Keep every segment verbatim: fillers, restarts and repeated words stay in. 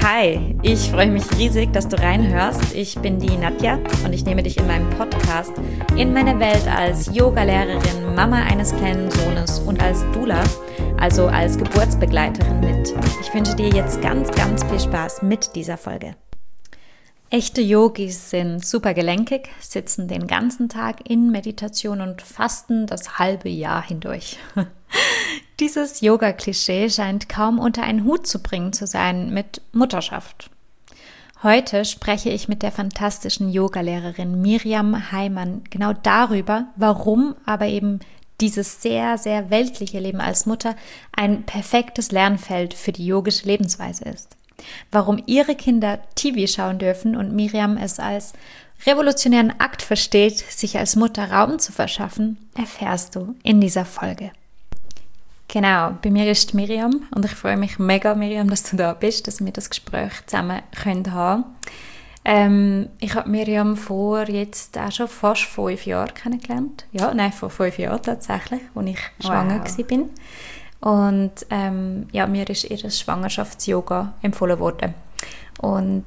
Hi, ich freue mich riesig, dass du reinhörst. Ich bin die Nadja und ich nehme dich in meinem Podcast in meine Welt als Yoga-Lehrerin, Mama eines kleinen Sohnes und als Doula, also als Geburtsbegleiterin mit. Ich wünsche dir jetzt ganz, ganz viel Spaß mit dieser Folge. Echte Yogis sind super gelenkig, sitzen den ganzen Tag in Meditation und fasten das halbe Jahr hindurch. Dieses Yoga-Klischee scheint kaum unter einen Hut zu bringen zu sein mit Mutterschaft. Heute spreche ich mit der fantastischen Yogalehrerin Miriam Heimann genau darüber, warum aber eben dieses sehr, sehr weltliche Leben als Mutter ein perfektes Lernfeld für die yogische Lebensweise ist. Warum ihre Kinder T V schauen dürfen und Miriam es als revolutionären Akt versteht, sich als Mutter Raum zu verschaffen, erfährst du in dieser Folge. Genau, bei mir ist Miriam und ich freue mich mega, Miriam, dass du da bist, dass wir das Gespräch zusammen können haben. Ähm, ich habe Miriam vor jetzt auch schon fast fünf Jahren kennengelernt. Ja, nein, vor fünf Jahren tatsächlich, als ich wow. schwanger war. Und ähm, ja, mir ist ihr Schwangerschafts-Yoga empfohlen worden. Und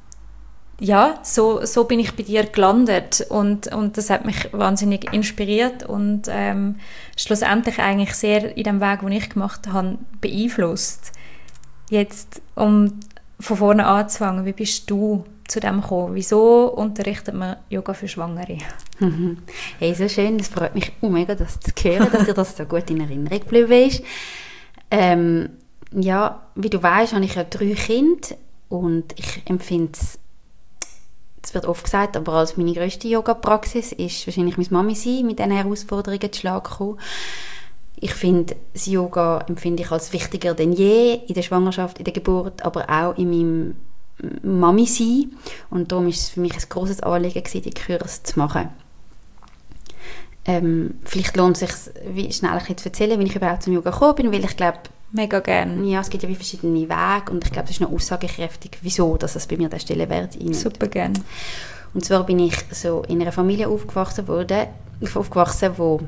ja, so, so bin ich bei dir gelandet und, und das hat mich wahnsinnig inspiriert und ähm, schlussendlich eigentlich sehr in dem Weg, den ich gemacht habe, beeinflusst. Jetzt, um von vorne anzufangen, wie bist du zu dem gekommen? Wieso unterrichtet man Yoga für Schwangere? Mhm. Hey, so schön, es freut mich oh mega, das zu hören, dass dir das so gut in Erinnerung geblieben ist. Ähm, ja, wie du weißt, habe ich ja drei Kinder und ich empfinde es, es wird oft gesagt, aber als meine grösste Yoga-Praxis ist wahrscheinlich meine Mami sein, mit diesen Herausforderungen zu Schlag gekommen. Ich finde, das Yoga empfinde ich als wichtiger denn je in der Schwangerschaft, in der Geburt, aber auch in meinem Mami sein. Und darum war es für mich ein grosses Anliegen, die Kurs zu machen. Ähm, vielleicht lohnt es sich, wie schnell ich jetzt erzählen, wie ich überhaupt zum Yoga gekommen bin, weil ich glaube, mega gerne. Ja, es gibt ja wie verschiedene Wege und ich glaube, das ist noch aussagekräftig, wieso dass es bei mir an der Stellenwert einnimmt. Super gerne. Und zwar bin ich so in einer Familie aufgewachsen worden, aufgewachsen, wo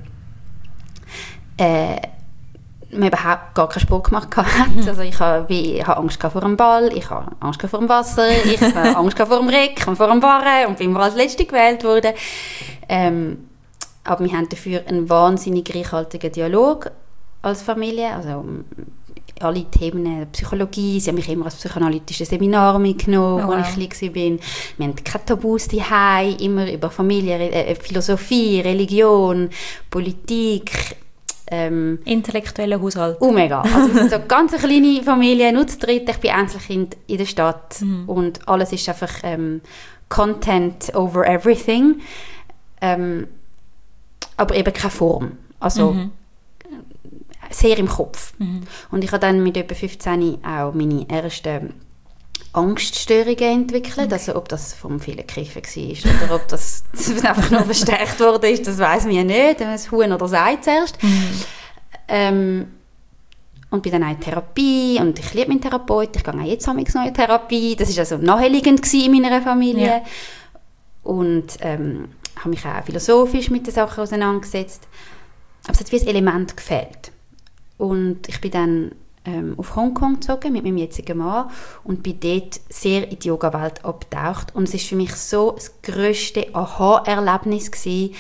äh, man überhaupt gar keinen Sport gemacht hat. Mhm. Also ich habe, ich habe Angst vor dem Ball, ich habe Angst vor dem Wasser, ich habe Angst vor dem Reck und vor dem Barren und bin mal als Letzte gewählt worden. Ähm, aber wir haben dafür einen wahnsinnig reichhaltigen Dialog als Familie, also alle Themen Psychologie, sie haben mich immer als psychoanalytische Seminar mitgenommen, oh, wow. als ich klein war. Wir haben keine Tabus daheim, immer über Familie, äh, Philosophie, Religion, Politik, ähm, intellektueller Haushalt. Oh mega, also wir sind so eine ganz kleine Familie, nur zu dritt, ich bin Einzelkind in der Stadt mhm. und alles ist einfach ähm, Content over everything, ähm, aber eben keine Form, also mhm. sehr im Kopf. Mhm. Und ich habe dann mit etwa fünfzehn auch meine ersten Angststörungen entwickelt. Okay. Also ob das vom vielen Kiffen war oder ob das einfach nur verstärkt wurde, das weiss man ja nicht. Das Huhn oder das Ei zuerst. Mhm. Ähm, und bin dann auch in Therapie und ich liebe meinen Therapeut. Ich gehe auch jetzt noch in Therapie. Das war also naheliegend in meiner Familie. Ja. Und ähm, habe mich auch philosophisch mit den Sachen auseinandergesetzt. Aber es hat wie ein Element gefehlt. Und ich bin dann ähm, auf Hongkong gezogen mit meinem jetzigen Mann und bin dort sehr in die Yoga-Welt abgetaucht. Und es war für mich so das grösste Aha-Erlebnis gewesen,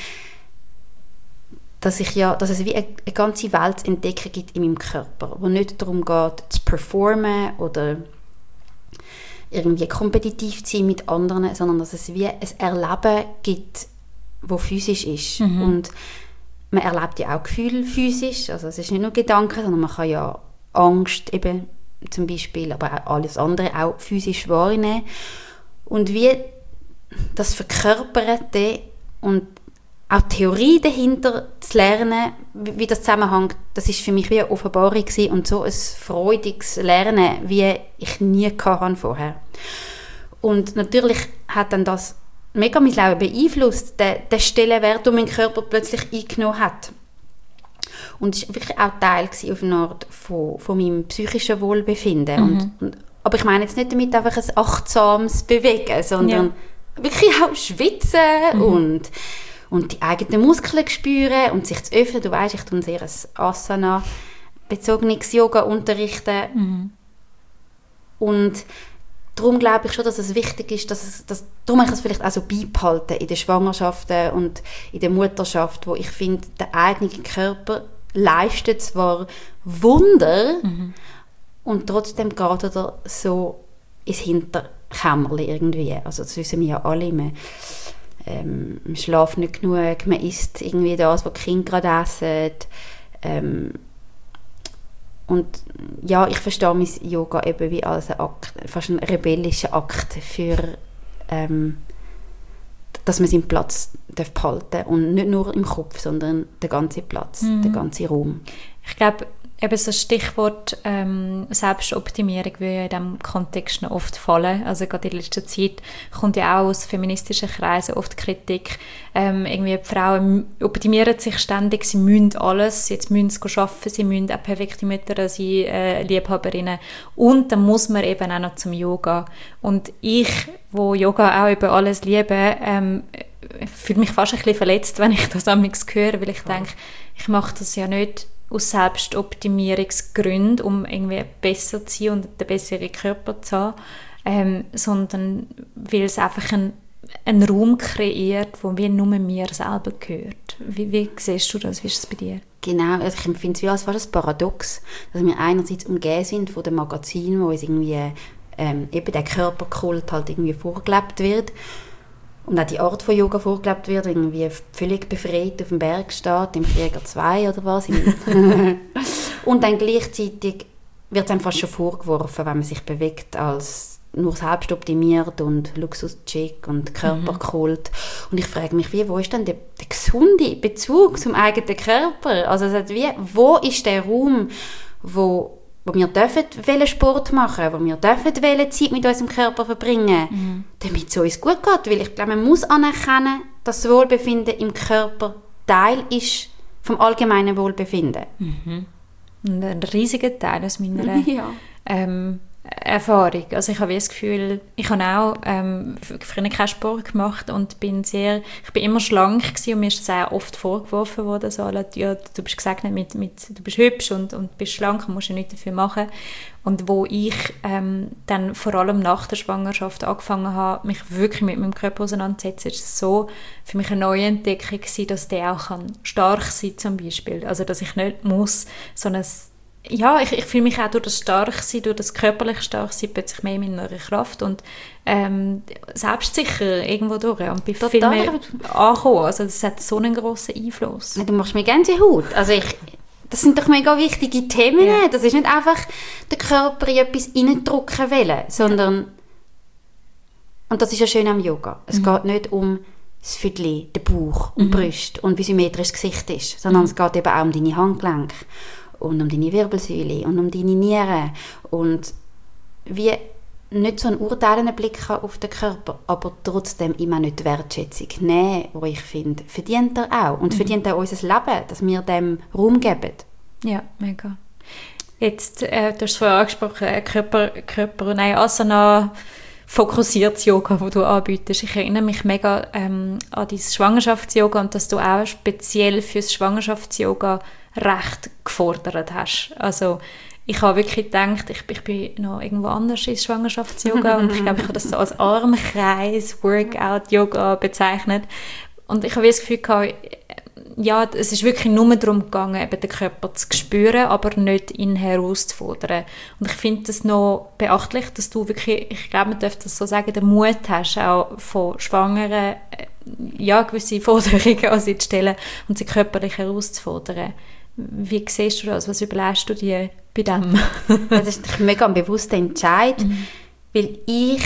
dass, ich ja, dass es wie eine, eine ganze Welt zu entdecken gibt in meinem Körper, wo nicht darum geht, zu performen oder irgendwie kompetitiv zu sein mit anderen, sondern dass es wie ein Erleben gibt, das physisch ist. Mhm. Und man erlebt ja auch Gefühle physisch, also es ist nicht nur Gedanken, sondern man kann ja Angst eben zum Beispiel, aber auch alles andere auch physisch wahrnehmen. Und wie das Verkörperte und auch die Theorie dahinter zu lernen, wie das zusammenhängt, das ist für mich wie eine Offenbarung gewesen und so ein freudiges Lernen, wie ich nie hatte vorher. Und natürlich hat dann das mega mein Leben beeinflusst, der, der Stellenwert, den mein Körper plötzlich eingenommen hat. Und es war wirklich auch Teil auf eine Art von, von meinem psychischen Wohlbefinden. Mhm. Und, und, aber ich meine jetzt nicht damit einfach ein achtsames Bewegen, sondern ja. wirklich auch schwitzen mhm. und, und die eigenen Muskeln spüren und sich zu öffnen. Du weißt, ich tue sehr ein Asana-bezogenes Yoga unterrichten. Mhm. Und darum glaube ich schon, dass es wichtig ist, dass es, dass, darum habe ich es vielleicht auch so beibehalten in den Schwangerschaften und in der Mutterschaft, wo ich finde, der eigene Körper leistet zwar Wunder, mhm. und trotzdem geht er so ins Hinterkämmerchen irgendwie. Also das wissen wir ja alle. Man, ähm, man schläft nicht genug, man isst irgendwie das, was die Kinder gerade essen. Ähm, und ja, ich verstehe mein Yoga eben wie als ein Akt, fast ein rebellischer Akt für, ähm, dass man seinen Platz behalten darf. Und nicht nur im Kopf, sondern den ganzen Platz, mhm. den ganzen Raum. Ich glaube, eben so das Stichwort ähm, Selbstoptimierung würde ja in diesem Kontext noch oft fallen. Also gerade in letzter Zeit kommt ja auch aus feministischen Kreisen oft Kritik. Ähm, irgendwie die Frauen optimieren sich ständig, sie müssen alles, jetzt müssen sie arbeiten, sie müssen auch perfekte Mütter sein, äh, Liebhaberinnen. Und dann muss man eben auch noch zum Yoga. Und ich, wo Yoga auch über alles liebe, ähm, fühle mich fast ein bisschen verletzt, wenn ich das manchmal höre, weil ich denke, ich mache das ja nicht aus Selbstoptimierungsgründen, um irgendwie besser zu sein und einen besseren Körper zu haben, ähm, sondern weil es einfach ein, einen Raum kreiert, wo wir nur mir selber gehört. Wie, wie siehst du das? Wie ist es bei dir? Genau, also ich empfinde es wie als fast ein Paradox, dass wir einerseits umgeben sind von den Magazinen, wo uns irgendwie ähm, eben der Körperkult halt irgendwie vorgelebt wird. Und auch die Art von Yoga vorgelebt wird, irgendwie völlig befreit auf dem Berg steht, im Krieger zwei oder was. Und dann gleichzeitig wird es einem fast schon vorgeworfen, wenn man sich bewegt, als nur selbstoptimiert und Luxus-Chic und Körperkult. Mhm. Und ich frage mich, wie, wo ist denn der, der gesunde Bezug zum eigenen Körper? Also es hat wie, wo ist der Raum, wo wo wir dürfen Sport machen, wo wir dürfen Zeit mit unserem Körper verbringen, mhm. damit es uns gut geht. Weil ich glaube, man muss anerkennen, dass das Wohlbefinden im Körper Teil ist vom allgemeinen Wohlbefinden. Mhm. Ein riesiger Teil aus meiner ja. ähm, Erfahrung. Also ich habe das Gefühl, ich habe auch ähm, früher keinen Sport gemacht und bin sehr, ich bin immer schlank gewesen und mir ist sehr oft vorgeworfen worden, so, ja, du bist gesegnet mit, mit, du bist hübsch und, und bist schlank und musst ja nichts dafür machen. Und wo ich ähm, dann vor allem nach der Schwangerschaft angefangen habe, mich wirklich mit meinem Körper auseinanderzusetzen, ist es so für mich eine neue Entdeckung gewesen, dass der auch kann stark sein zum Beispiel. Also dass ich nicht muss, sondern ja, ich, ich fühle mich auch durch das Starksein, durch das körperlich Starksein plötzlich mehr in meiner Kraft und ähm, selbstsicher irgendwo durch und bin Total. viel mehr angekommen. Also das hat so einen grossen Einfluss. Du machst mir Gänsehaut. Also ich, das sind doch mega wichtige Themen. Ja. Das ist nicht einfach den Körper in etwas reindrücken wollen, sondern und das ist ja schön am Yoga. Es mhm. geht nicht um das Viertel, den Bauch und mhm. die Brüste und wie symmetrisch das Gesicht ist, sondern mhm. es geht eben auch um deine Handgelenke und um deine Wirbelsäule und um deine Nieren und wie nicht so einen urteilenden Blick auf den Körper, aber trotzdem immer nicht die Wertschätzung nehmen, wo ich finde, verdient er auch und mhm. verdient auch unser Leben, dass wir dem Raum geben. Ja, mega. Jetzt, äh, du hast es vorher angesprochen, Körper, Körper, nein, Asana, fokussiertes Yoga, das du anbietest. Ich erinnere mich mega ähm, an dein Schwangerschafts-Yoga und dass du auch speziell für das Schwangerschafts-Yoga recht gefordert hast. Also ich habe wirklich gedacht, ich, ich bin noch irgendwo anders ins Schwangerschafts-Yoga und ich glaube, ich habe das so als Armkreis-Workout-Yoga bezeichnet. Und ich habe das Gefühl gehabt, ja, es ist wirklich nur darum gegangen, eben den Körper zu spüren, aber nicht ihn herauszufordern. Und ich finde das noch beachtlich, dass du wirklich, ich glaube, man darf das so sagen, den Mut hast, auch von Schwangeren ja, gewisse Forderungen an sie zu stellen und sie körperlich herauszufordern. Wie siehst du das? Was überlegst du dir bei dem? Das ist ein mega bewusster Entscheid, mhm. weil ich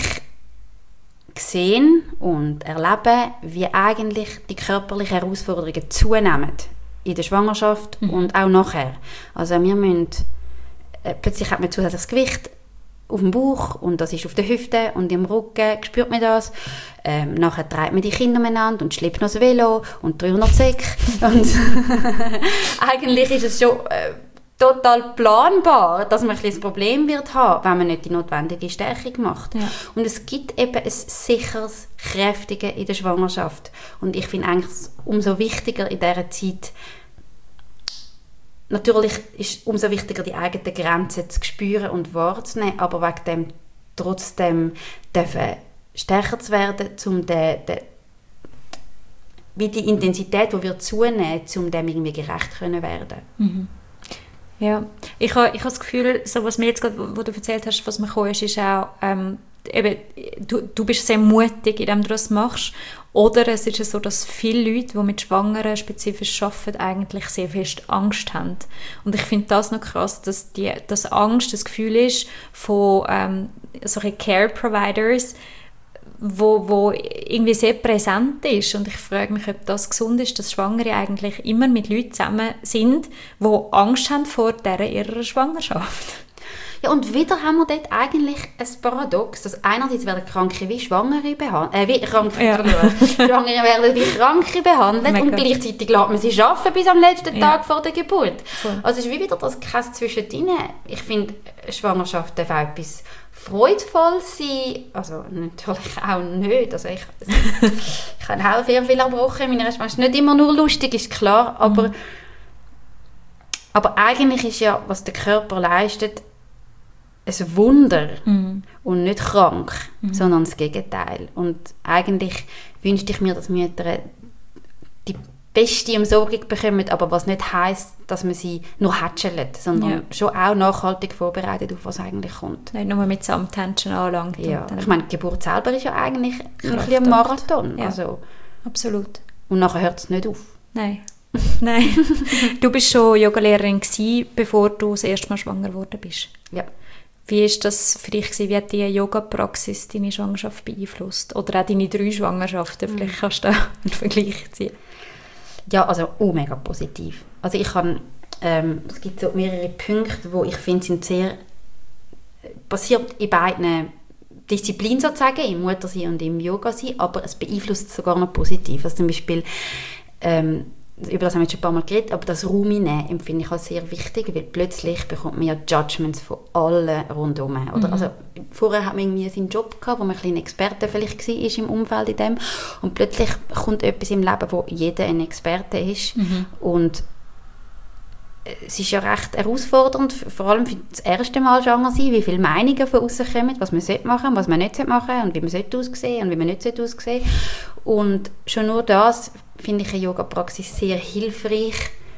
sehe und erlebe, wie eigentlich die körperlichen Herausforderungen zunehmen in der Schwangerschaft mhm. und auch nachher. Also wir müssen, äh, plötzlich hat man zusätzliches Gewicht auf dem Bauch und das ist auf der Hüfte und im Rücken, spürt man das. Ähm, nachher treibt man die Kinder umeinander und schleppt noch das Velo und dreihundert Säcke. Und eigentlich ist es schon äh, total planbar, dass man ein bisschen ein Problem wird haben, wenn man nicht die notwendige Stärkung macht. Ja. Und es gibt eben ein sicheres Kräftigen in der Schwangerschaft. Und ich finde eigentlich umso wichtiger in dieser Zeit, natürlich ist es umso wichtiger, die eigenen Grenzen zu spüren und wahrzunehmen, aber wegen dem trotzdem dürfen stärker zu werden, um den, den, wie die Intensität, die wir zunehmen, um dem irgendwie gerecht zu werden. Mhm. Ja, ich habe ich ha das Gefühl, so was mir jetzt gerade, wo du erzählt hast, was mir gekommen ist, ist auch, ähm, eben, du, du bist sehr mutig, indem du das machst. Oder es ist so, dass viele Leute, die mit Schwangeren spezifisch arbeiten, eigentlich sehr fest Angst haben. Und ich finde das noch krass, dass, die, dass Angst das Gefühl ist von ähm, solchen Care-Providers, wo, wo irgendwie sehr präsent ist. Und ich frage mich, ob das gesund ist, dass Schwangere eigentlich immer mit Leuten zusammen sind, die Angst haben vor dieser ihrer Schwangerschaft. Ja, und wieder haben wir dort eigentlich ein Paradox, dass einerseits werden Kranke wie Schwangere behandelt, äh, wie Kranke, ja. Schwangere werden wie Kranke behandelt Mega. Und gleichzeitig lässt man sie arbeiten bis am letzten ja. Tag vor der Geburt. Cool. Also es ist wie wieder das Käse zwischendrin. Ich finde, Schwangerschaft darf auch etwas freudvoll sein, also natürlich auch nicht, also ich, ich habe auch sehr viel erbrochen in meiner Schwangerschaft, nicht immer nur lustig, ist klar, aber, mhm. aber eigentlich ist ja, was der Körper leistet, ein Wunder mhm. und nicht krank, mhm. sondern das Gegenteil. Und eigentlich wünschte ich mir, dass Mütter die beste Umsorgung bekommen, aber was nicht heisst, dass man sie nur hätschelt, sondern ja. schon auch nachhaltig vorbereitet, auf was eigentlich kommt. Nicht nur mit Samthändchen anlangt. Ja. Ich meine, die Geburt selber ist ja eigentlich ein, ein Marathon. Ja. Also, absolut. Und nachher hört es nicht auf. Nein. Nein. Du bist schon Yogalehrerin gewesen, bevor du das erste Mal schwanger geworden bist. Ja. Wie ist das für dich gewesen? Wie hat die Yoga-Praxis deine Schwangerschaft beeinflusst? Oder auch deine drei Schwangerschaften? Mhm. Vielleicht kannst du da einen Vergleich ziehen. Ja, also oh, mega positiv. Also ich kann, ähm, es gibt so mehrere Punkte, wo ich finde, sind sehr basiert in beiden Disziplinen sozusagen, im Muttersein und im Yoga-Sein, aber es beeinflusst sogar noch positiv. Also zum Beispiel, ähm, über das haben wir jetzt schon ein paar Mal geredet, aber das Raum nehmen empfinde ich als sehr wichtig, weil plötzlich bekommt man ja Judgments von allen rundherum. Oder? Mhm. Also, vorher hat man irgendwie seinen Job gehabt, wo man ein kleiner Experte vielleicht war im Umfeld in dem, und plötzlich kommt etwas im Leben, wo jeder ein Experte ist. Mhm. Und es ist ja recht herausfordernd, vor allem für das erste Mal schwanger sein, wie viele Meinungen von außen kommen, was man machen sollte, was man nicht machen sollte und wie man aussehen sollte und wie man nicht aussehen sollte. Und schon nur das finde ich eine Yoga-Praxis sehr hilfreich,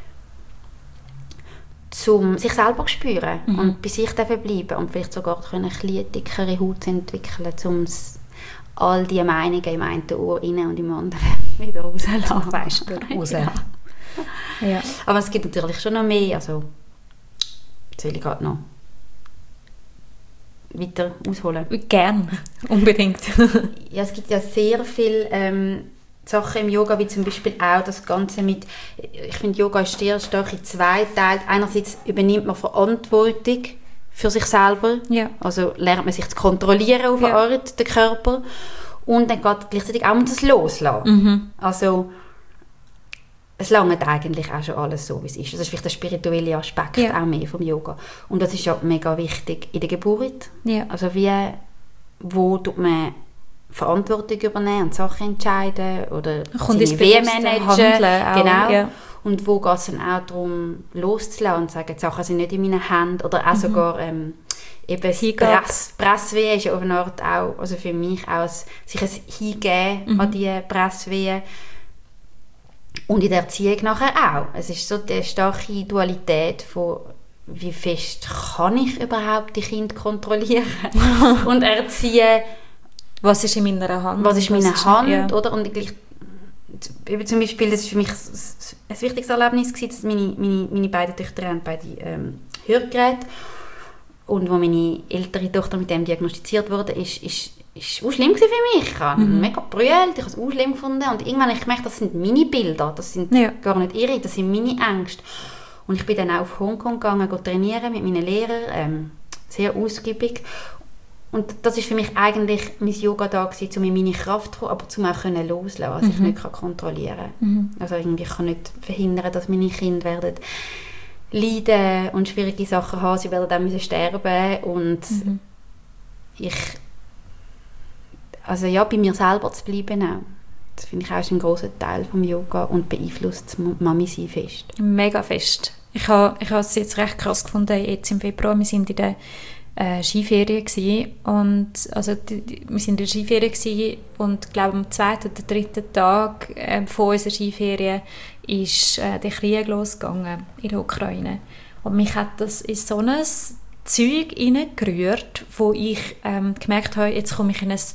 um sich selber zu spüren mhm. und bei sich bleiben und vielleicht sogar eine etwas dickere Haut zu entwickeln, um all diese Meinungen im einen Ohr rein und im anderen wieder rauszulassen. Weißt du, rauslassen. Ja. Aber es gibt natürlich schon noch mehr, also soll ich gerade noch weiter ausholen? Gerne, unbedingt. Ja, es gibt ja sehr viele ähm, Sachen im Yoga, wie zum Beispiel auch das Ganze mit, ich finde, Yoga ist sehr stark in zwei Teilen. Einerseits übernimmt man Verantwortung für sich selber, ja. Also lernt man sich zu kontrollieren auf eine ja. Art, den Körper, und dann geht gleichzeitig auch um das Loslassen. Mhm. Also es langt eigentlich auch schon alles so, wie es ist. Das ist vielleicht der spirituelle Aspekt ja. auch mehr vom Yoga. Und das ist ja mega wichtig in der Geburt. Ja. Also wie, wo tut man Verantwortung übernehmen und Sachen entscheiden oder seine Weh managen. Genau. Ja. Und wo geht es dann auch darum, loszulassen und zu sagen, die Sachen sind nicht in meinen Händen. Oder auch mhm. sogar ähm, eben Press, Presswehen ist ja auf eine Art auch, also für mich auch, ein, sich ein Hingeben mhm. an diese Presswehen. Und in der Erziehung nachher auch. Es ist so die starke Dualität von, wie fest kann ich überhaupt die Kinder kontrollieren und erziehen. Was ist in meiner Hand? Was ist in meiner Hand, ja. Oder? Und ich, zum Beispiel, das war für mich ein wichtiges Erlebnis, dass meine, meine, meine beiden Töchter haben beide ähm, Hörgeräte. Und als meine ältere Tochter mit dem diagnostiziert wurde, ist, ist Es war auch schlimm für mich. Ich habe mhm. mega gebrüllt, ich habe es auch schlimm gefunden. Und irgendwann habe ich gemerkt, das sind meine Bilder, das sind ja. gar nicht ihre, das sind meine Ängste. Und ich bin dann auch auf Hongkong gegangen, trainieren mit meinen Lehrern, ähm, sehr ausgiebig. Und das war für mich eigentlich mein Yoga da gewesen, um in meine Kraft zu kommen, aber um auch loszulassen, was mhm. ich nicht kontrollieren kann. Mhm. Also irgendwie, ich kann nicht verhindern, dass meine Kinder werden leiden und schwierige Sachen haben, sie werden auch müssen sterben. Und mhm. ich Also ja, bei mir selber zu bleiben auch. Das finde ich auch ist ein grosser Teil vom Yoga und beeinflusst das Mami-Sein fest. Mega fest. Ich habe ich habe es jetzt recht krass gefunden, jetzt im Februar, wir sind in der äh, Skiferien gewesen. Und also die, die, wir waren in der Skiferien gewesen und glaube am zweiten oder dritten Tag äh, von unserer Skiferien ist äh, der Krieg losgegangen in der Ukraine. Und mich hat das in so ein Zeug hineingerührt, wo ich ähm, gemerkt habe, jetzt komme ich in, ein,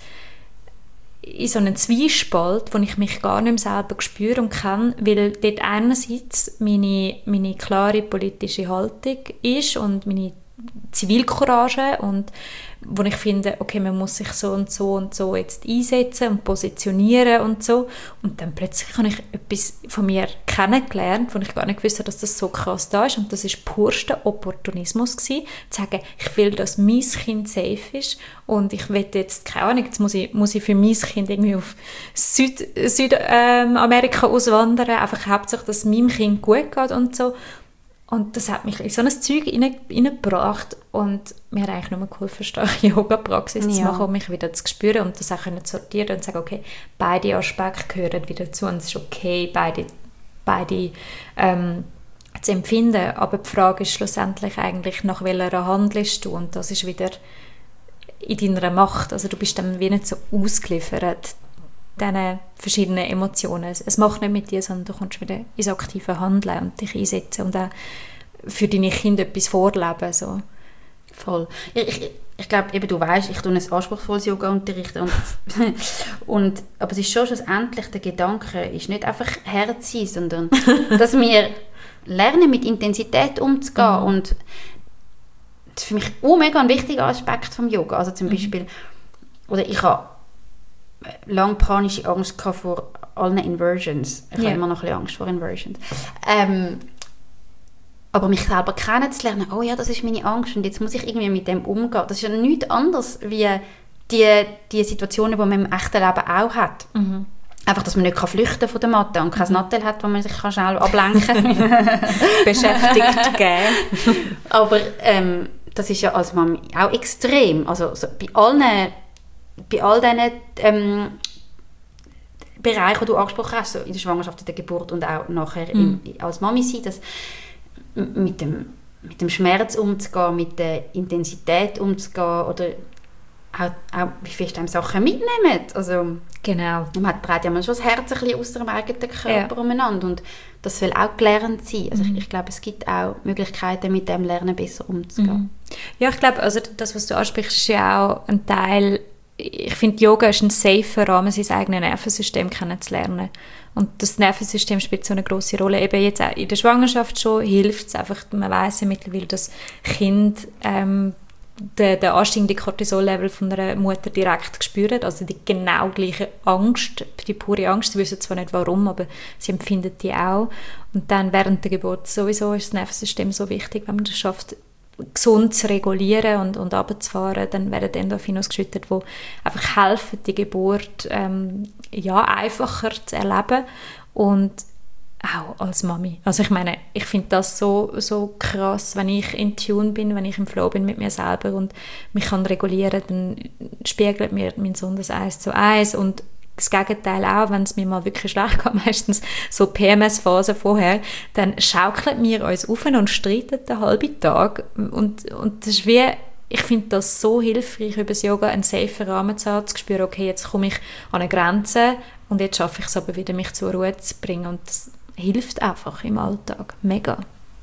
in so einen Zwiespalt, wo ich mich gar nicht mehr selber spüre und kann, weil dort einerseits meine, meine klare politische Haltung ist und meine Zivilcourage und wo ich finde, okay, man muss sich so und so und so jetzt einsetzen und positionieren und so. Und dann plötzlich habe ich etwas von mir kennengelernt, wo ich gar nicht wusste, dass das so krass da ist. Und das war purster Opportunismus gewesen, zu sagen, ich will, dass mein Kind safe ist und ich will jetzt, keine Ahnung, jetzt muss ich, muss ich für mein Kind irgendwie auf Süd, Südamerika ähm, auswandern, einfach hauptsächlich, dass es meinem Kind gut geht und so. Und das hat mich in so ein Zeug hineingebracht und mir hat eigentlich nur geholfen, starke Yoga-Praxis ja. zu machen, um mich wieder zu spüren und das auch zu sortieren und zu sagen, okay, beide Aspekte gehören wieder zu und es ist okay, beide, beide ähm, zu empfinden. Aber die Frage ist schlussendlich eigentlich, nach welcher handelst du? Und das ist wieder in deiner Macht. Also du bist dann wie nicht so ausgeliefert diesen verschiedenen Emotionen. Es macht nicht mit dir, sondern du kommst wieder ins aktive Handeln und dich einsetzen und auch für deine Kinder etwas vorleben. So. Voll. Ich, ich, ich glaube, eben, du weißt, ich tue ein anspruchsvolles Yoga unterrichten. Und, und, aber es ist schon schlussendlich, der Gedanke ist nicht einfach Herz sein, sondern dass wir lernen, mit Intensität umzugehen. Mhm. Und das ist für mich auch mega ein wichtiger Aspekt vom Yoga. Also zum Beispiel, mhm. oder ich habe lange panische Angst vor allen Inversions. Ich yeah. habe immer noch ein bisschen Angst vor Inversions. Ähm, aber mich selber kennenzulernen, oh ja, das ist meine Angst und jetzt muss ich irgendwie mit dem umgehen. Das ist ja nichts anderes wie die, die Situationen, die man im echten Leben auch hat. Mhm. Einfach, dass man nicht flüchten kann von der Matte und kein Nattel hat, wo man sich schnell ablenken kann. Beschäftigt geben. Aber ähm, das ist ja als Mami auch extrem. Also so bei allen bei all diesen ähm, Bereichen, die du angesprochen hast, so in der Schwangerschaft, in der Geburt und auch nachher mm. im, als Mami sein, dass mit dem, mit dem Schmerz umzugehen, mit der Intensität umzugehen oder auch, auch wie fest einem Sachen mitnehmen. Also, genau. Man dreht ja schon das Herz ein bisschen aus dem eigenen Körper ja. umeinander und das soll auch gelernt sein. Also mm. ich, ich glaube, es gibt auch Möglichkeiten, mit dem Lernen besser umzugehen. Mm. Ja, ich glaube, also das, was du ansprichst, ist ja auch ein Teil. Ich finde, Yoga ist ein safer Rahmen, sein eigenes Nervensystem kennenzulernen. Und das Nervensystem spielt so eine grosse Rolle. Eben jetzt auch in der Schwangerschaft schon hilft es einfach, man weiss ja mittlerweile, dass Kind ähm, den, den ansteigenden Cortisol-Level von einer Mutter direkt spüren. Also die genau gleiche Angst, die pure Angst. Sie wissen zwar nicht warum, aber sie empfinden die auch. Und dann während der Geburt sowieso ist das Nervensystem so wichtig, wenn man das schafft, gesund zu regulieren und, und runterzufahren, dann werden Endorphine ausgeschüttet, die einfach helfen, die Geburt ähm, ja, einfacher zu erleben und auch als Mami. Also ich meine, ich finde das so, so krass, wenn ich in Tune bin, wenn ich im Flow bin mit mir selber und mich kann regulieren, dann spiegelt mir mein Sohn das eins zu eins und das Gegenteil auch, wenn es mir mal wirklich schlecht geht, meistens so P M S-Phase vorher, dann schaukeln wir uns auf und streiten den halben Tag. Und, und das ist wie, ich finde das so hilfreich, über das Yoga einen safen Rahmen zu haben, zu spüren, okay, jetzt komme ich an eine Grenze und jetzt schaffe ich es aber wieder, mich zur Ruhe zu bringen. Und das hilft einfach im Alltag. Mega.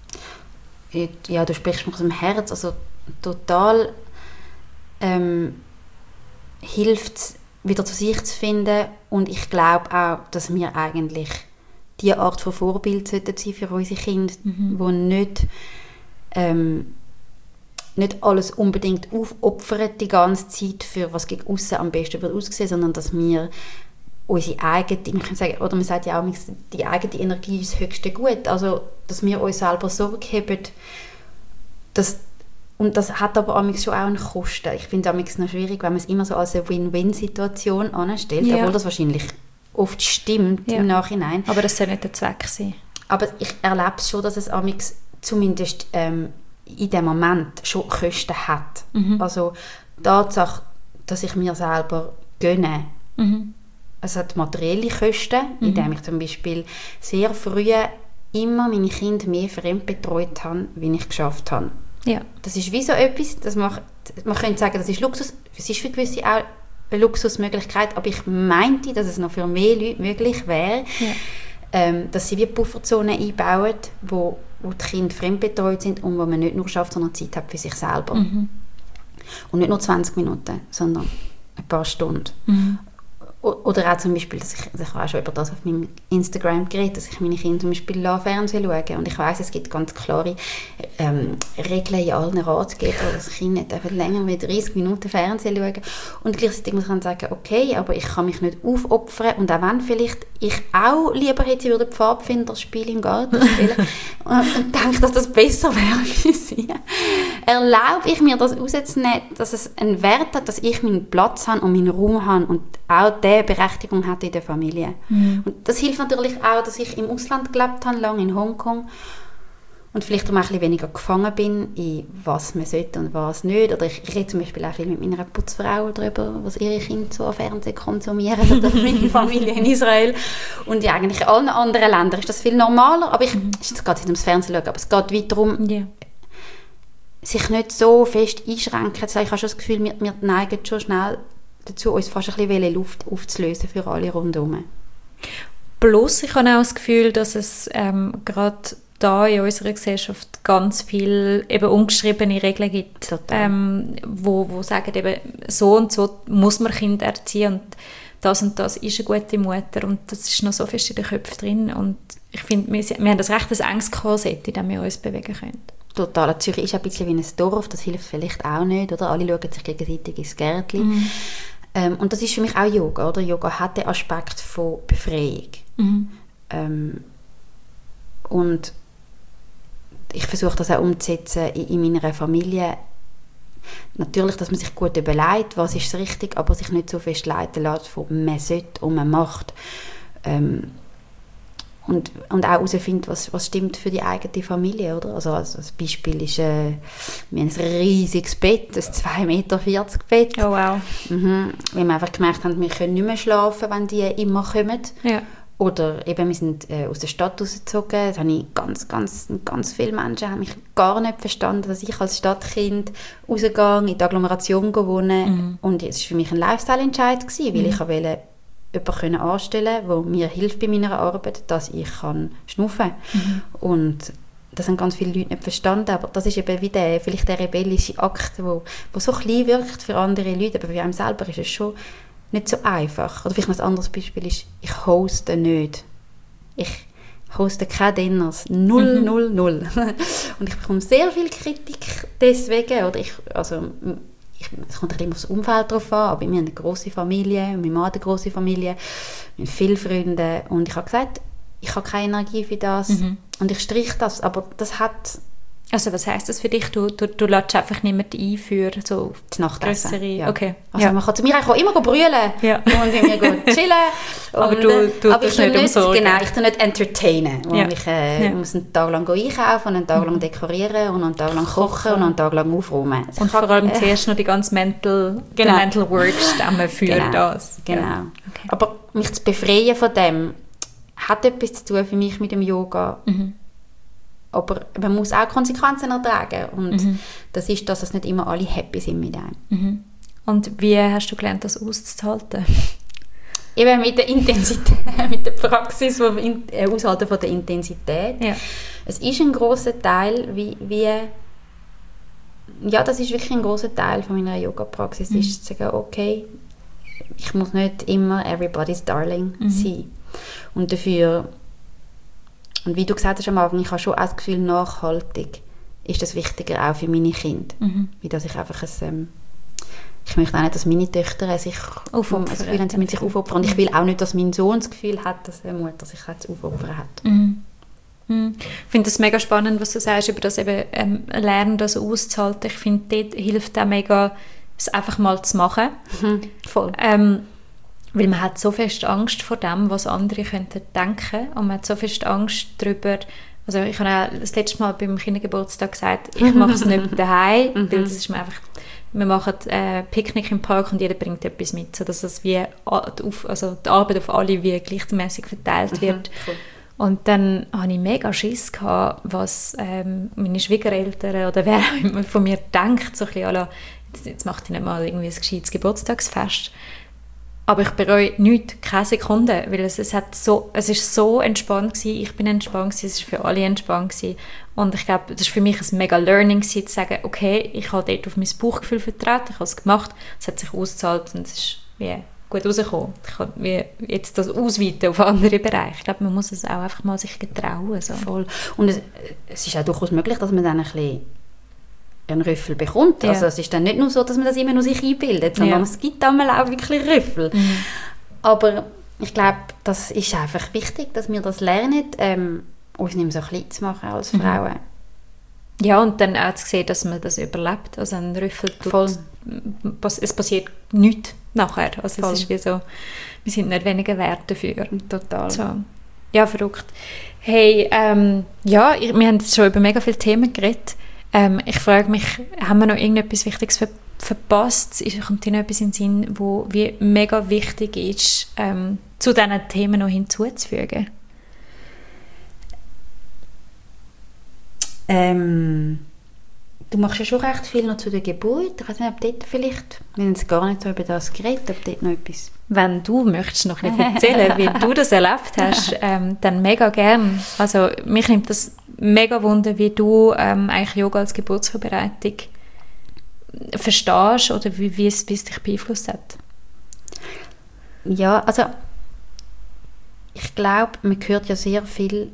Ja, du sprichst mir aus dem Herz. Also total ähm, hilft es, wieder zu sich zu finden und ich glaube auch, dass wir eigentlich diese Art von Vorbild sollten sein für unsere Kinder, mhm. wo nicht, ähm, nicht alles unbedingt aufopfern die ganze Zeit für was gegen aussen am besten wird aussehen, sondern dass wir unsere eigene, man kann sagen, oder man sagt ja auch, die eigene Energie ist das höchste Gut, also dass wir uns selber Sorge haben, dass und das hat aber amigs schon auch einen Kosten. Ich finde es noch schwierig, wenn man es immer so als eine Win-Win-Situation anstellt, ja. obwohl das wahrscheinlich oft stimmt ja. im Nachhinein. Aber das soll nicht der Zweck sein. Aber ich erlebe es schon, dass es amigs zumindest ähm, in dem Moment schon Kosten hat. Mhm. Also die Tatsache, dass ich mir selber gönne, mhm. es hat materielle Kosten, mhm. indem ich zum Beispiel sehr früh immer meine Kinder mehr fremdbetreut habe, wie ich geschafft habe. Ja. Das ist wie so etwas, das macht, man könnte sagen, das ist Luxus, es ist für gewisse auch eine Luxusmöglichkeit, aber ich meinte, dass es noch für mehr Leute möglich wäre, ja. ähm, dass sie wie Pufferzonen einbauen, wo, wo die Kinder fremdbetreut sind und wo man nicht nur schafft, sondern Zeit hat für sich selber. Mhm. Und nicht nur zwanzig Minuten, sondern ein paar Stunden. Mhm. Oder auch zum Beispiel, dass ich, also ich habe auch schon über das auf meinem Instagram geredet, dass ich meine Kinder zum Beispiel Fernsehen schaue. Und ich weiss, es gibt ganz klare ähm, Regeln in allen Ratgebern, dass Kinder nicht länger als dreißig Minuten Fernsehen schauen. Und gleichzeitig muss ich dann sagen, okay, aber ich kann mich nicht aufopfern. Und auch wenn vielleicht ich auch lieber hätte, würde Pfadfinderspiel im Garten spielen und, und denke, dass das besser wäre für sie. Erlaube ich mir das rauszunehmen, dass es einen Wert hat, dass ich meinen Platz habe und meinen Raum habe und auch die Berechtigung hat in der Familie. Mhm. Und das hilft natürlich auch, dass ich im Ausland gelebt habe, lange in Hongkong und vielleicht auch ein bisschen weniger gefangen bin in was man sollte und was nicht. Oder ich rede zum Beispiel auch viel mit meiner Putzfrau darüber, was ihre Kinder so am Fernsehen konsumieren oder meine Familie in Israel. Und ja, eigentlich in allen anderen Ländern ist das viel normaler, aber ich, mhm. es geht nicht ums Fernsehen schauen, aber es geht weit darum, yeah. sich nicht so fest einschränken. Ich habe schon das Gefühl, wir, wir neigen schon schnell dazu, uns fast ein bisschen Luft aufzulösen für alle rundherum. Plus, ich habe auch das Gefühl, dass es ähm, gerade da in unserer Gesellschaft ganz viele eben ungeschriebene Regeln gibt, ähm, wo, wo sagen, eben, so und so muss man Kinder erziehen und das und das ist eine gute Mutter und das ist noch so fest in den Köpfen drin und ich finde, wir, wir haben das recht ein enges Korsett, in dem wir uns bewegen können. Total. Zürich ist ein bisschen wie ein Dorf, das hilft vielleicht auch nicht, oder? Alle schauen sich gegenseitig ins Gärtchen. Mhm. Ähm, und das ist für mich auch Yoga, oder? Yoga hat den Aspekt von Befreiung. Mhm. Ähm, und ich versuche das auch umzusetzen in, in meiner Familie. Natürlich, dass man sich gut überlegt, was ist richtig, aber sich nicht so fest leiten lässt von man sollte und man macht. Ähm, Und, und auch herausfinden, was, was stimmt für die eigene Familie, oder? Also als, als Beispiel ist, äh, wir haben ein riesiges Bett, ein zwei Meter vierzig Bett. Oh wow. Mhm. Weil wir einfach gemerkt haben, wir können nicht mehr schlafen, wenn die immer kommen. Ja. Oder eben, wir sind äh, aus der Stadt rausgezogen, da habe ich ganz, ganz, ganz viele Menschen haben mich gar nicht verstanden, dass ich als Stadtkind rausgehe, in die Agglomeration wohne. Mhm. Und es war für mich ein Lifestyle-Entscheid, weil mhm. ich wollte jemanden anstellen, der mir hilft bei meiner Arbeit, dass ich kann schnaufen kann. Mhm. Und das haben ganz viele Leute nicht verstanden, aber das ist eben wie der, vielleicht der rebellische Akt, der so klein wirkt für andere Leute, aber für einen selber ist es schon nicht so einfach. Oder vielleicht noch ein anderes Beispiel ist, ich hoste nicht. Ich hoste keine Dinners. Null, mhm. null, null. Und ich bekomme sehr viel Kritik deswegen. Oder ich, also, ich, es kommt ein bisschen aufs Umfeld drauf an, aber wir haben eine grosse Familie, mein Mann hat eine grosse Familie, wir haben viele Freunde. Und ich habe gesagt, ich habe keine Energie für das. Mhm. Und ich strich das, aber das hat... Also was heisst das für dich? Du, du, du lädst einfach niemanden ein für so grössere... Ja. Okay. Also ja. Man kann zu mir auch immer brüllen ja. und mit mir gut chillen. Aber und, du, du aber ich nicht umsorgen. Genau, ich tue nicht entertainen. Ja. Ich äh, ja. muss einen Tag lang einkaufen und einen Tag lang dekorieren und einen Tag lang kochen und einen Tag lang aufräumen. Also und vor allem äh, zuerst noch die ganze Mental, genau. Mental Work stemmen für genau. das. Genau. Ja. Okay. Aber mich zu befreien von dem hat etwas zu tun für mich mit dem Yoga. Mhm. Aber man muss auch Konsequenzen ertragen. Und mhm. das ist, dass es nicht immer alle happy sind mit einem. Mhm. Und wie hast du gelernt, das auszuhalten? Eben mit der Intensität, mit der Praxis, vom äh, Aushalten von der Intensität. Ja. Es ist ein grosser Teil, wie, wie ja, das ist wirklich ein grosser Teil von meiner Yoga-Praxis, mhm. ist zu sagen, okay, ich muss nicht immer everybody's darling mhm. sein. Und dafür, und wie du gesagt hast am Anfang, ich habe schon auch das Gefühl, nachhaltig ist das wichtiger auch für meine Kinder. Mhm. Wie dass ich einfach ein, ähm, ich möchte auch nicht, dass meine Töchter sich aufopfern. Das Gefühl haben, sie müssen sich aufopfern. Und ich will auch nicht, dass mein Sohn das Gefühl hat, dass eine Mutter sich aufopfern hat. Mhm. Mhm. Ich finde es mega spannend, was du sagst, über das eben, ähm, Lernen, das auszuhalten. Ich finde, dort hilft auch mega, es einfach mal zu machen. Mhm. Voll. Ähm, Weil man hat so fest Angst vor dem, was andere könnten denken. Und man hat so fest Angst darüber. Also ich habe auch das letzte Mal beim Kindergeburtstag gesagt, ich mache es nicht daheim, mhm. weil das ist mir einfach, wir machen äh, Picknick im Park und jeder bringt etwas mit, sodass es wie auf, also die Arbeit auf alle wie gleichmäßig verteilt wird. Mhm, cool. Und dann hatte ich mega Schiss gehabt, was ähm, meine Schwiegereltern oder wer auch immer von mir denkt, so ein bisschen, jetzt macht ich nicht mal irgendwie ein gescheites Geburtstagsfest. Aber ich bereue nichts, keine Sekunde, weil es, es, hat so, es ist so entspannt gewesen, ich bin entspannt gewesen, es war für alle entspannt gewesen. Und ich glaube, das war für mich ein mega Learning gewesen, zu sagen, okay, ich habe dort auf mein Bauchgefühl vertraut, ich habe es gemacht, es hat sich ausgezahlt und es ist wie gut rausgekommen. Ich kann wie jetzt das ausweiten auf andere Bereiche. Ich glaube, man muss es auch einfach mal sich getrauen. So. Voll. Und es, es ist auch durchaus möglich, dass man dann ein bisschen einen Rüffel bekommt. Ja. Also es ist dann nicht nur so, dass man das immer nur sich einbildet, sondern ja. es gibt einmal auch wirklich Rüffel. Mhm. Aber ich glaube, das ist einfach wichtig, dass wir das lernen, ähm, uns nicht mehr so klein zu machen als Frauen. Mhm. Ja, und dann auch zu sehen, dass man das überlebt. Also ein Rüffel tut, Voll. Es passiert nichts nachher. Also Voll. Es ist wie so, wir sind nicht weniger wert dafür. Total. So. Ja, verrückt. Hey, ähm, ja, ich, wir haben jetzt schon über mega viele Themen geredet. Ähm, ich frage mich, haben wir noch irgendetwas Wichtiges ver- verpasst? Kommt dir noch etwas in den Sinn, wo wie mega wichtig ist, ähm, zu diesen Themen noch hinzuzufügen? Ähm, du machst ja schon recht viel noch zu der Geburt. Ich weiß nicht, ob dort vielleicht, wir haben jetzt gar nicht so über das geredet, ob dort noch etwas... Wenn du möchtest noch ein bisschen erzählen, wie du das erlebt hast, ähm, dann mega gern. Also mich nimmt das mega Wunder, wie du ähm, eigentlich Yoga als Geburtsvorbereitung verstehst oder wie, wie, es, wie es dich beeinflusst hat. Ja, also ich glaube, man hört ja sehr viel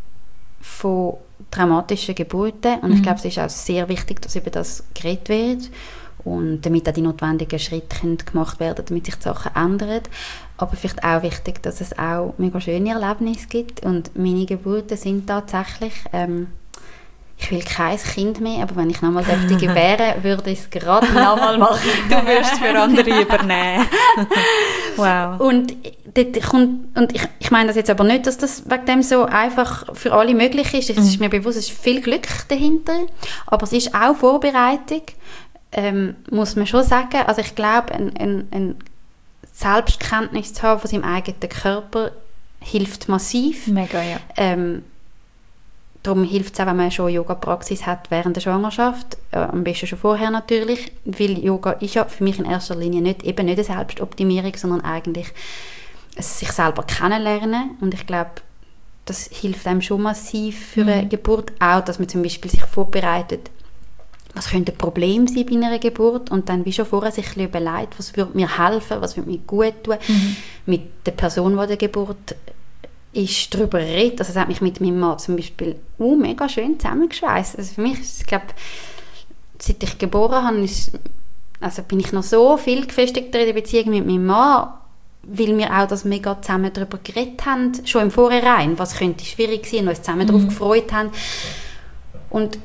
von traumatischen Geburten und mhm. ich glaube, es ist auch sehr wichtig, dass über das geredet wird und damit auch die notwendigen Schritte gemacht werden, damit sich die Sachen ändern. Aber vielleicht auch wichtig, dass es auch mega schöne Erlebnisse gibt und meine Geburten sind tatsächlich, ähm, ich will kein Kind mehr, aber wenn ich nochmal dürfte gebären, würde ich es gerade nochmal machen. Du wirst es für andere übernehmen. Wow. Und, dort kommt, und ich, ich meine das jetzt aber nicht, dass das wegen dem so einfach für alle möglich ist. Es mhm. ist mir bewusst, es ist viel Glück dahinter, aber es ist auch Vorbereitung, ähm, muss man schon sagen. Also ich glaube, ein, ein, ein Selbstkenntnis zu haben von seinem eigenen Körper hilft massiv. Mega, ja. Ähm, darum hilft es auch, wenn man schon Yoga-Praxis hat während der Schwangerschaft, äh, am besten schon vorher natürlich, weil Yoga ist ja für mich in erster Linie nicht, eben nicht eine Selbstoptimierung, sondern eigentlich sich selber kennenlernen und ich glaube, das hilft einem schon massiv für eine mhm. Geburt, auch, dass man zum Beispiel sich vorbereitet, was könnte ein Problem sein bei einer Geburt und dann wie schon vorher sich überlegt, was würde mir helfen, was würde mir gut tun, mhm. mit der Person, die der Geburt ist, darüber redet. Also es hat mich mit meinem Mann zum Beispiel uh, mega schön zusammengeschweißt. Also für mich ist es, glaube, seit ich geboren habe, ist, also bin ich noch so viel gefestigter in der Beziehung mit meinem Mann, weil wir auch das mega zusammen darüber geredet haben, schon im Vorhinein, was könnte schwierig sein und uns zusammen mhm. darauf gefreut haben. Und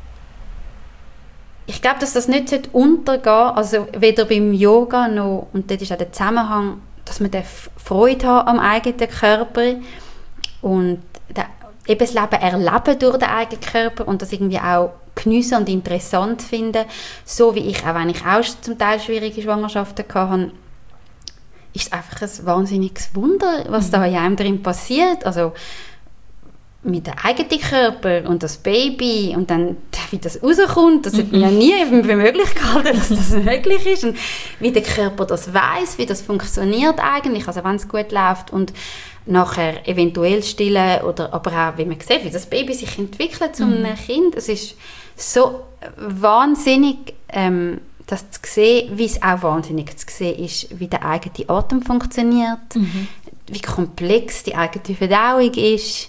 ich glaube, dass das nicht untergehen sollte, also weder beim Yoga noch, und dort ist auch der Zusammenhang, dass man Freude hat am eigenen Körper und eben das Leben erleben durch den eigenen Körper und das irgendwie auch geniessen und interessant finden, so wie ich, auch wenn ich auch zum Teil schwierige Schwangerschaften hatte, ist es einfach ein wahnsinniges Wunder, was mhm. da in einem drin passiert, also mit dem eigenen Körper und das Baby und dann, wie das rauskommt, das hat man ja nie für möglich gehalten, dass das möglich ist und wie der Körper das weiss, wie das funktioniert eigentlich, also wenn es gut läuft und nachher eventuell stillen oder aber auch, wie man sieht, wie das Baby sich entwickelt zu einem mhm. Kind, es ist so wahnsinnig, ähm, das zu sehen, wie es auch wahnsinnig zu sehen ist, wie der eigene Atem funktioniert, mhm. wie komplex die eigene Verdauung ist.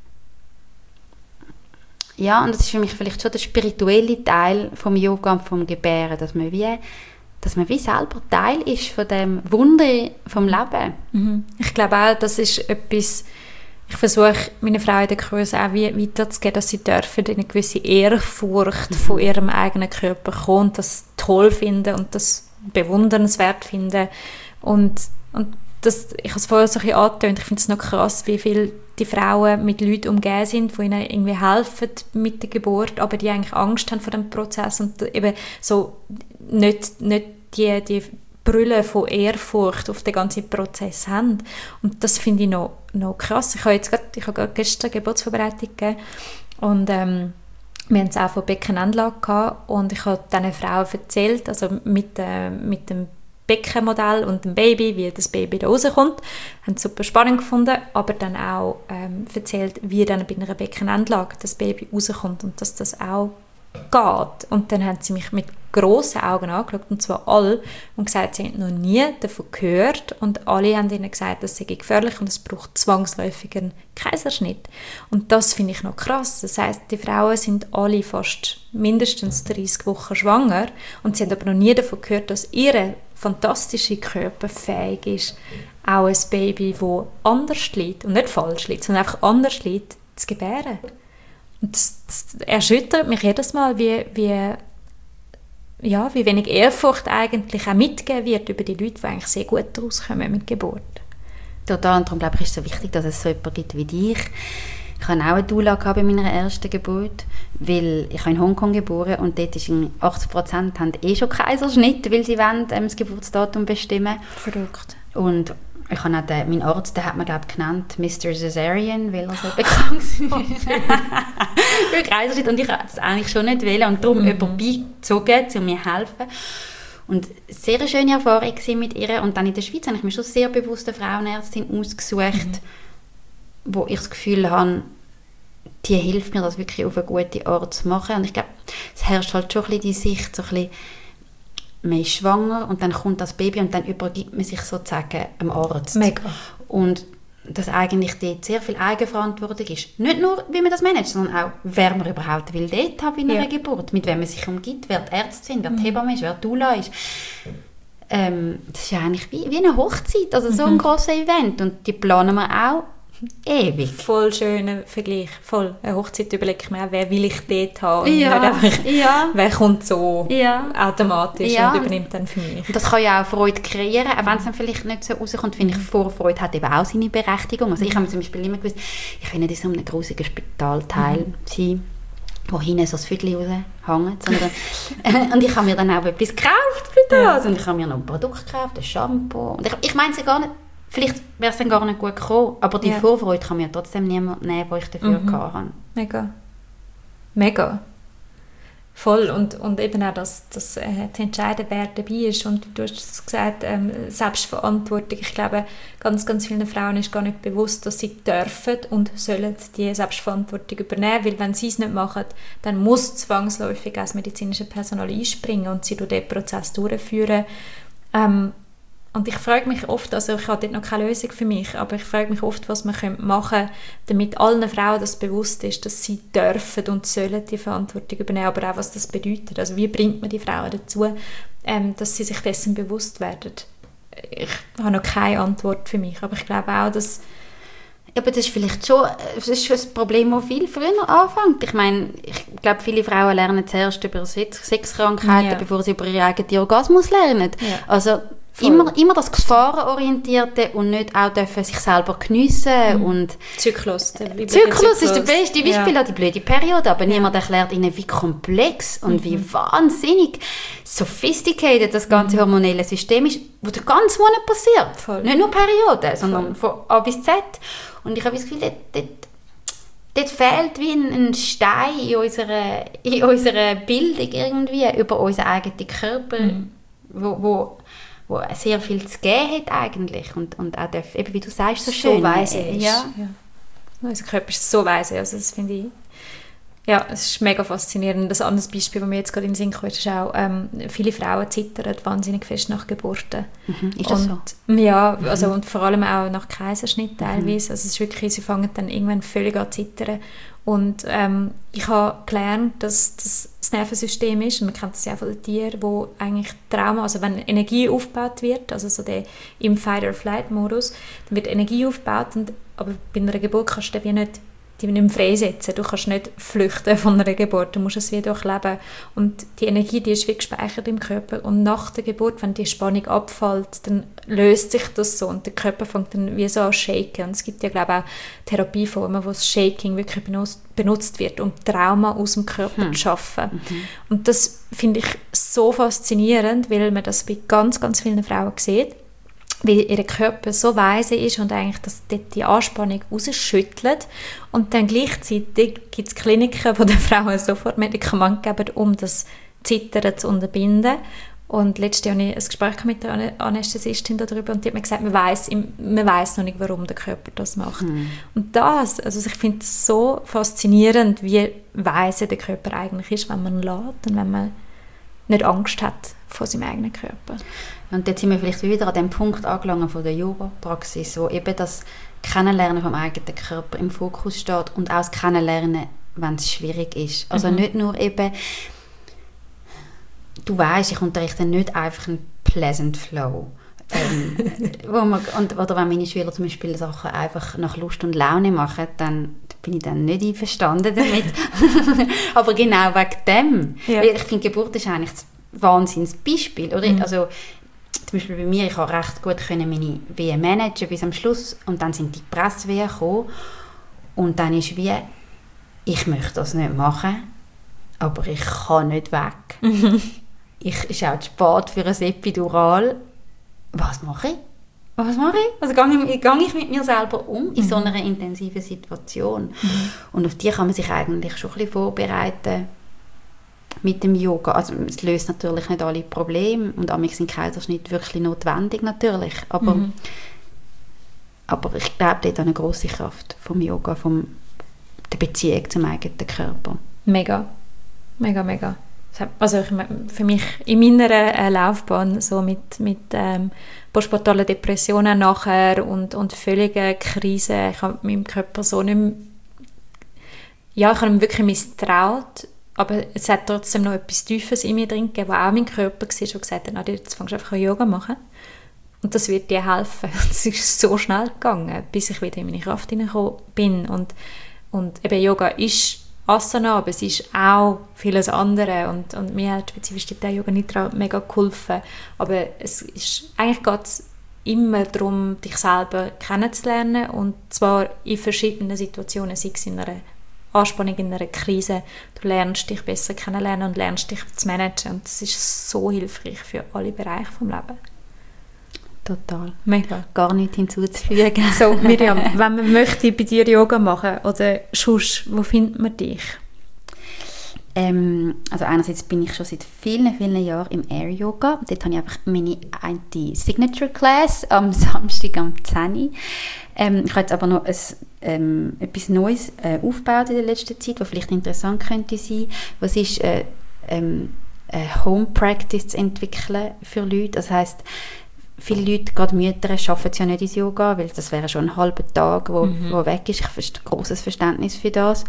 Ja, und das ist für mich vielleicht schon der spirituelle Teil vom Yoga und vom Gebären, dass man wie, dass man wie selber Teil ist von dem Wunder vom Leben. Mhm. Ich glaube auch, das ist etwas, ich versuche meine Frau in den Kursen auch wie weiterzugeben, dass sie dürfen eine gewisse Ehrfurcht mhm. von ihrem eigenen Körper kommen und das toll finden und das bewundernswert finden. Und, und das, ich habe es vorher so ein bisschen angetönt, ich finde es noch krass, wie viel die Frauen mit Leuten umgeben sind, die ihnen irgendwie helfen mit der Geburt, aber die eigentlich Angst haben vor dem Prozess und eben so nicht, nicht die, die Brille von Ehrfurcht auf den ganzen Prozess haben. Und das finde ich noch, noch krass. Ich habe jetzt grad, ich habe gerade gestern Geburtsvorbereitung gegeben und ähm, wir hatten es auch von Beckenanlage gehabt und ich habe diesen Frauen erzählt, also mit, äh, mit dem Beckenmodell und dem Baby, wie das Baby da rauskommt. Haben es super spannend gefunden, aber dann auch ähm, erzählt, wie dann bei einer Beckenendlage das Baby rauskommt und dass das auch geht. Und dann haben sie mich mit grossen Augen angeschaut, und zwar alle, und gesagt, sie haben noch nie davon gehört, und alle haben ihnen gesagt, das sei gefährlich und es braucht zwangsläufig einen Kaiserschnitt. Und das finde ich noch krass. Das heisst, die Frauen sind alle fast mindestens dreißig Wochen schwanger und sie haben aber noch nie davon gehört, dass ihr fantastischer Körper fähig ist, auch ein Baby, das anders liegt, und nicht falsch liegt, sondern einfach anders liegt, zu gebären. Und das, das erschüttert mich jedes Mal, wie, wie, ja, wie wenig Ehrfurcht eigentlich auch mitgegeben wird über die Leute, die eigentlich sehr gut rauskommen mit Geburt. Total, und darum glaube ich, ist es so wichtig, dass es so jemanden gibt wie dich. Ich hatte auch eine Doula bei meiner ersten Geburt, weil ich habe in Hongkong geboren und dort ist achtzig Prozent haben eh schon Kaiserschnitt, weil sie wollen, ähm, das Geburtsdatum bestimmen. Verrückt. Und ich habe auch den, mein Arzt, der hat man glaube ich genannt Mister Caesarean, weil er so bekannt ist. Für Kaiserschnitt, und ich wollte es eigentlich schon nicht wählen und darum mhm. jemanden beigezogen, um mir zu helfen. Und sehr eine schöne Erfahrung mit ihr. Und dann in der Schweiz habe ich mir schon sehr bewusst eine Frauenärztin ausgesucht, mhm. wo ich das Gefühl habe, die hilft mir, das wirklich auf eine gute Art zu machen. Und ich glaube, es herrscht halt schon ein bisschen die Sicht, so ein bisschen, man ist schwanger und dann kommt das Baby und dann übergibt man sich sozusagen dem Arzt. Mega. Und dass eigentlich dort sehr viel Eigenverantwortung ist. Nicht nur, wie man das managt, sondern auch, wer man überhaupt will dort haben in einer ja. Geburt, mit wem man sich umgibt, wer die Ärzte sind, wer die Hebamme ist, wer die Doula ist. Ähm, das ist ja eigentlich wie, wie eine Hochzeit, also so ein mhm. grosses Event. Und die planen wir auch ewig. Voll schöner Vergleich. Voll. Eine Hochzeit überlege ich mir auch, wer will ich dort haben. Und ja. einfach, ja. wer kommt so ja. automatisch ja. und übernimmt dann für mich. Und das kann ja auch Freude kreieren, auch wenn es dann vielleicht nicht so rauskommt, finde ich, Vorfreude hat eben auch seine Berechtigung. Also ich habe mir zum Beispiel immer gewusst, ich will nicht in so einem grusigen Spitalteil mhm. sein, wo hinten so ein Viertel raushängt, sondern und ich habe mir dann auch etwas gekauft für das. Ja. Und ich habe mir noch ein Produkt gekauft, ein Shampoo. Und ich, ich meine es ja gar nicht, vielleicht wäre es dann gar nicht gut gekommen, aber die ja. Vorfreude kann mir trotzdem niemand nehmen, die ich dafür mhm. hatte. Mega. Mega. Voll. Und, und eben auch, dass, dass äh, zu entscheiden, wer dabei ist. Und du hast es gesagt, ähm, Selbstverantwortung. Ich glaube, ganz, ganz vielen Frauen ist gar nicht bewusst, dass sie dürfen und sollen die Selbstverantwortung übernehmen. Weil wenn sie es nicht machen, dann muss zwangsläufig als medizinische Personal einspringen und sie durch diesen Prozess durchführen. Ähm, Und ich frage mich oft, also ich habe dort noch keine Lösung für mich, aber ich frage mich oft, was man machen könnte, damit allen Frauen das bewusst ist, dass sie dürfen und sollen die Verantwortung übernehmen, aber auch, was das bedeutet. Also wie bringt man die Frauen dazu, ähm, dass sie sich dessen bewusst werden? Ich habe noch keine Antwort für mich, aber ich glaube auch, dass... Aber das ist vielleicht schon, das ist schon ein Problem, das viel früher anfängt. Ich meine, ich glaube, viele Frauen lernen zuerst über Sexkrankheiten, ja. bevor sie über ihre eigenen Orgasmus lernen. Ja. Also Immer, immer das Gefahrenorientierte und nicht auch dürfen sich selber geniessen. Mhm. Und Zyklus. Der Zyklus, Zyklus ist der beste Beispiel, ja. die blöde Periode, aber ja. niemand erklärt ihnen, wie komplex und mhm. wie wahnsinnig sophisticated das ganze hormonelle System ist, wo der ganze Monat passiert. Voll. Nicht nur Periode, sondern Voll. von A bis Z. Und ich habe das Gefühl, dort, dort, dort fehlt wie ein, ein Stein in unserer, in unserer Bildung irgendwie über unseren eigenen Körper, mhm. wo, wo wo sehr viel zu geben hat eigentlich und, und auch darf, eben wie du sagst, so, so schön. Weise ist. Ja. Ja. Unser Körper ist so weise, also das finde ich, ja, es ist mega faszinierend. Das andere Beispiel, das mir jetzt gerade in den Sinn kommt, ist auch, ähm, viele Frauen zittern wahnsinnig fest nach Geburten. Mhm. Ist das und, so? Ja, also, und vor allem auch nach Kaiserschnitt teilweise. Mhm. Also es ist wirklich, sie fangen dann irgendwann völlig an zu zittern. Und ähm, ich habe gelernt, dass das das Nervensystem ist, und man kennt das ja auch von den Tieren, wo eigentlich Trauma, also wenn Energie aufgebaut wird, also so der im Fight-or-Flight-Modus, dann wird Energie aufgebaut, und, aber bei einer Geburt kannst du wie nicht die nicht mehr freisetzen. Du kannst nicht flüchten von einer Geburt, du musst es wie durchleben. Und die Energie, die ist wie gespeichert im Körper. Und nach der Geburt, wenn die Spannung abfällt, dann löst sich das so und der Körper fängt dann wie so an zu shaken. Und es gibt ja, glaube ich, auch Therapieformen, wo das Shaking wirklich benutzt, benutzt wird, um Trauma aus dem Körper hm. zu schaffen. Mhm. Und das finde ich so faszinierend, weil man das bei ganz, ganz vielen Frauen sieht. wie ihr Körper so weise ist und eigentlich dass dort die Anspannung rausschüttelt. Und dann gleichzeitig gibt es Kliniken, wo den Frauen sofort Medikamente geben, um das Zittern zu unterbinden. Und letztes Jahr hatte ich ein Gespräch mit der Anästhesistin darüber und die hat mir gesagt, man weiss, man weiss noch nicht, warum der Körper das macht. Mhm. Und das, also ich finde es so faszinierend, wie weise der Körper eigentlich ist, wenn man ihn lässt und wenn man nicht Angst hat vor seinem eigenen Körper. Und jetzt sind wir vielleicht wieder an dem Punkt angelangt von der Yoga-Praxis, wo eben das Kennenlernen vom eigenen Körper im Fokus steht und auch das Kennenlernen, wenn es schwierig ist. Also mhm. nicht nur eben, du weißt, ich unterrichte nicht einfach einen pleasant flow. Ähm, wo man, und, oder wenn meine Schüler zum Beispiel Sachen einfach nach Lust und Laune machen, dann bin ich dann nicht einverstanden damit. Aber genau wegen dem. Ja. Ich finde, Geburt ist eigentlich das Wahnsinnsbeispiel. Oder? Mhm. Also, zum Beispiel bei mir, ich konnte recht gut können meine Wehen managen bis am Schluss und dann sind die Presswehen gekommen und dann ist wie, ich möchte das nicht machen, aber ich kann nicht weg. Mhm. Ich ist auch zu spät für ein Epidural. Was mache ich? Was mache ich? Also gehe ich, gehe ich mit mir selber um in mhm. so einer intensiven Situation? Mhm. Und auf die kann man sich eigentlich schon ein bisschen vorbereiten mit dem Yoga. Also es löst natürlich nicht alle Probleme und manchmal sind Kaiserschnitte wirklich notwendig natürlich. Aber, mhm. aber ich glaube, dort eine grosse Kraft vom Yoga, von der Beziehung zum eigenen Körper. Mega, mega, mega. Also ich meine, für mich in meiner äh, Laufbahn so mit, mit ähm, postpartalen Depressionen nachher und, und völliger Krise, ich habe meinem Körper so nicht mehr, ja, ich habe ihm wirklich misstraut, aber es hat trotzdem noch etwas Tiefes in mir drin gegeben, wo auch mein Körper war und gesagt hat, jetzt fängst du einfach an Yoga machen und das wird dir helfen. Es ist so schnell gegangen, bis ich wieder in meine Kraft hineingekommen bin und, und eben Yoga ist Asana, aber es ist auch vieles andere und, und mir hat spezifisch der Yoga Nidra mega geholfen, aber es ist, eigentlich geht es immer darum, dich selber kennenzulernen und zwar in verschiedenen Situationen, sei es in einer Anspannung, in einer Krise, du lernst dich besser kennenlernen und lernst dich zu managen und das ist so hilfreich für alle Bereiche des Lebens. Total. Mega. Gar nichts hinzuzufügen. So, Miriam, wenn man möchte bei dir Yoga machen oder sonst, wo findet man dich? Ähm, also einerseits bin ich schon seit vielen, vielen Jahren im Air Yoga. Dort habe ich einfach meine eine Signature Class am Samstag am zehn Uhr. Ähm, ich habe jetzt aber noch ein, ähm, etwas Neues äh, aufgebaut in der letzten Zeit, was vielleicht interessant könnte sein. Was ist äh, ähm, eine Home Practice zu entwickeln für Leute. Das heisst, viele Leute, gerade Mütter, arbeiten ja nicht ins Yoga, weil das wäre schon ein halber Tag, wo, mhm. wo weg ist. Ich habe ein grosses Verständnis für das.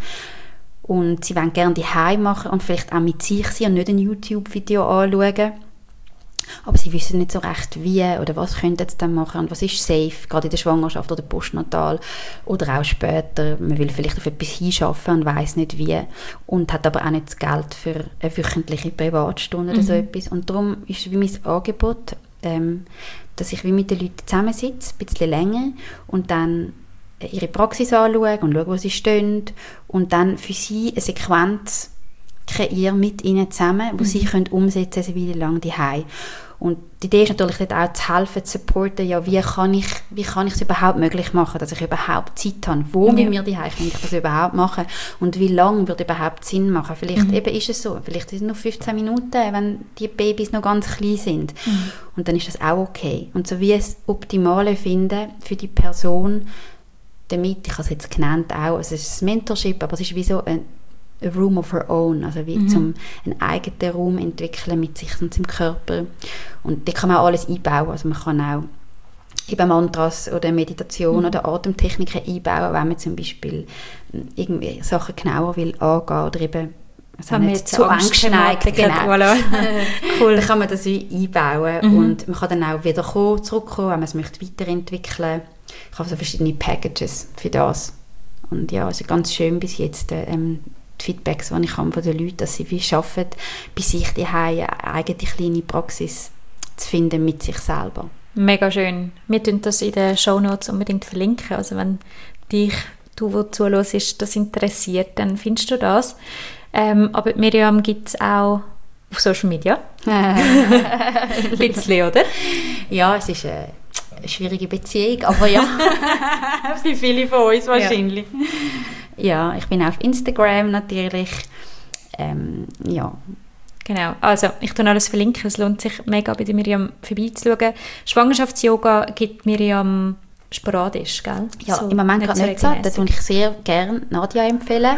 Und sie wollen gerne daheim machen und vielleicht auch mit sich sein und nicht ein YouTube-Video anschauen. Aber sie wissen nicht so recht, wie oder was könnten sie dann machen und was ist safe, gerade in der Schwangerschaft oder postnatal oder auch später. Man will vielleicht auf etwas hinschaffen und weiss nicht wie und hat aber auch nicht das Geld für eine wöchentliche Privatstunde mhm. oder so etwas. Und darum ist wie mein Angebot, ähm, dass ich wie mit den Leuten zusammensitze, ein bisschen länger und dann ihre Praxis anschaue und schaue, wo sie stehen und dann für sie eine Sequenz kreiere mit ihnen zusammen, wo mhm. sie können umsetzen können, eine Weile lang daheim. Und die Idee ist natürlich dort auch zu helfen, zu supporten, ja, wie kann ich wie kann ich es überhaupt möglich machen, dass ich überhaupt Zeit habe, wo ja. mit mir daheim kann ich das überhaupt machen und wie lange würde überhaupt Sinn machen. Vielleicht mhm. eben ist es so, vielleicht ist es nur fünfzehn Minuten, wenn die Babys noch ganz klein sind mhm. und dann ist das auch okay. Und so wie es Optimale finden für die Person, damit, ich habe es jetzt genannt auch, also es ist ein Mentorship, aber es ist wie so ein a room of her own, also wie mhm. zum einen eigenen Raum entwickeln mit sich und seinem Körper. Und da kann man auch alles einbauen, also man kann auch eben Mantras oder Meditation mhm. oder Atemtechniken einbauen, wenn man zum Beispiel irgendwie Sachen genauer will angehen oder eben also haben nicht zu Angst neigt. Genau. Voilà. Cool. Dann kann man das einbauen mhm. und man kann dann auch wieder kommen, zurückkommen, wenn man es möchte weiterentwickeln. Ich habe so verschiedene Packages für das. Und ja, es ist ganz schön bis jetzt, ähm, die Feedbacks, die ich habe von den Leuten, dass sie wie schaffen, bei sich daheim eine eigene kleine Praxis zu finden mit sich selber. Mega schön. Wir tun das in den Shownotes unbedingt verlinken. Also wenn dich, du, wo zuhörst, das interessiert, dann findest du das. Ähm, aber Miriam gibt es auch auf Social Media. Ein bisschen, oder? Ja, es ist... Äh, eine schwierige Beziehung, aber ja, für viele von uns wahrscheinlich. Ja, ja, ich bin auf Instagram natürlich. Ähm, ja. Genau, also ich tue alles verlinken, es lohnt sich mega bei der Miriam vorbeizuschauen. Schwangerschafts-Yoga gibt Miriam sporadisch, gell? Ja, so, im Moment gerade nicht so, das würde ich sehr gerne Nadja empfehlen.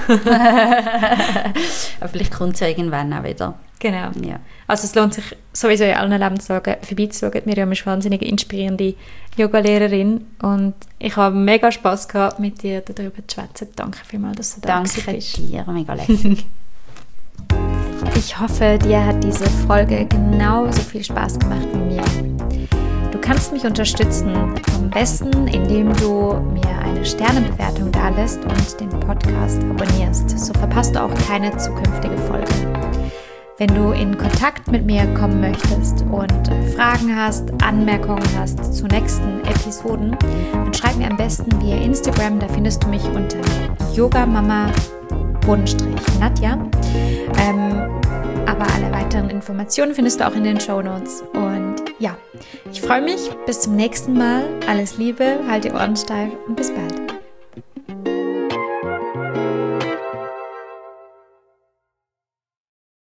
Aber vielleicht kommt es ja irgendwann auch wieder. Genau, ja. Also es lohnt sich sowieso in allen Lebenslagen vorbeizuschauen. Miriam ist eine wahnsinnig inspirierende Yoga-Lehrerin und ich habe mega Spass gehabt, mit dir darüber zu schwätzen. Danke vielmals, dass du da bist. Danke dir, mega lässig. Ich hoffe, dir hat diese Folge genauso viel Spaß gemacht wie mir. Du kannst mich unterstützen, am besten, indem du mir eine Sternebewertung dalässt und den Podcast abonnierst. So verpasst du auch keine zukünftige Folge. Wenn du in Kontakt mit mir kommen möchtest und Fragen hast, Anmerkungen hast zu nächsten Episoden, dann schreib mir am besten via Instagram, da findest du mich unter yogamama-nadja. Ähm, aber alle weiteren Informationen findest du auch in den Shownotes. Und ja, ich freue mich. Bis zum nächsten Mal. Alles Liebe, halt die Ohren steif und bis bald.